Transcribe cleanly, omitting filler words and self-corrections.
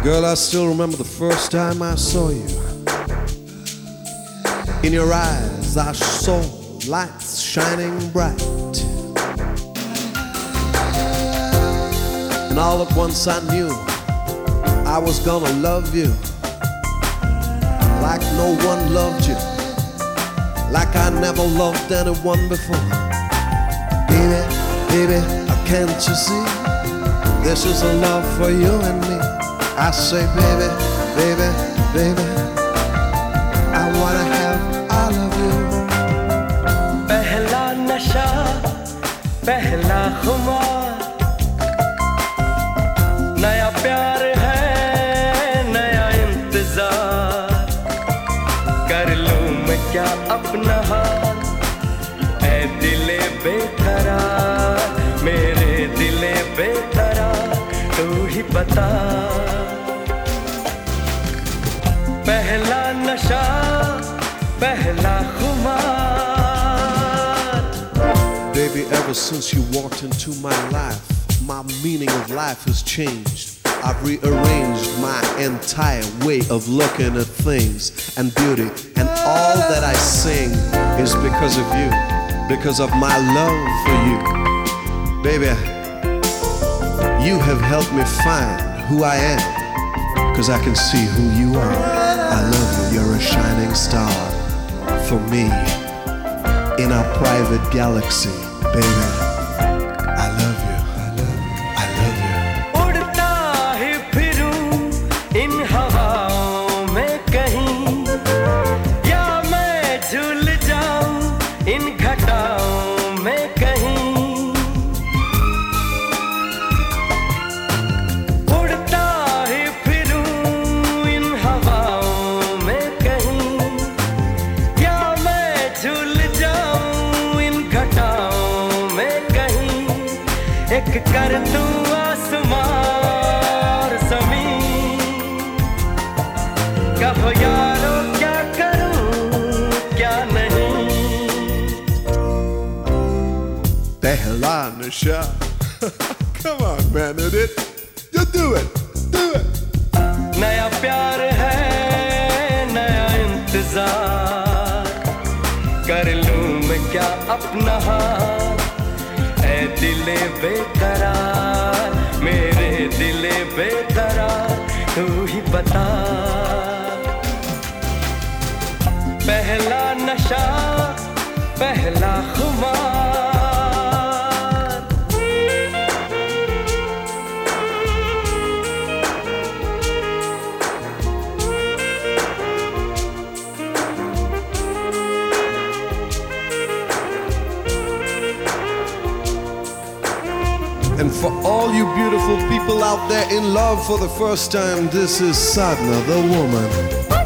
Girl, I still remember the first time I saw you. In your eyes I saw lights shining bright, and all at once I knew I was gonna love you like no one loved you, like I never loved anyone before. Baby, baby, can't you see? This is a love for you and me. I say, baby, baby, baby, I wanna have all of you. पहला नशा, पहला खुमार, नया प्यार है, नया इंतजार। कर लूं मैं क्या अपना हाल, ऐ दिले बेकरार, मेरे दिले बेकरार, तू ही बता। पहला नशा, पहला खुमार। Baby, ever since you walked into my life, my meaning of life has changed. I've rearranged my entire way of looking at things and beauty, and all that I sing is because of you, because of my love for you. Baby, you have helped me find who I am, 'cause I can see who you are. I love you, you're a shining star for me in our private galaxy, baby. I love you, I love you, I love you. उड़ता ही फिरूं इन हवाओं में कहीं, या मैं झूल जाऊं इन घटाओं में कहीं। उड़ता ही फिरूं इन हवाओं में कहीं, या मैं झूल जाऊं इन घटाओं में कहीं। एक कर दूं आसमां और ज़मीन, कहो यारो क्या करूं क्या नहीं। Pehla nasha. Come on, man, hit it. You do it, do it. नया प्यार है, नया इंतजार। कर लूं मैं क्या अपना हाल, ऐ दिले बेकरार, मेरे दिले बेकरार, तू ही बता। पहला नशा, पहला खुमार। And for all you beautiful people out there in love for the first time, this is Sadna, the woman.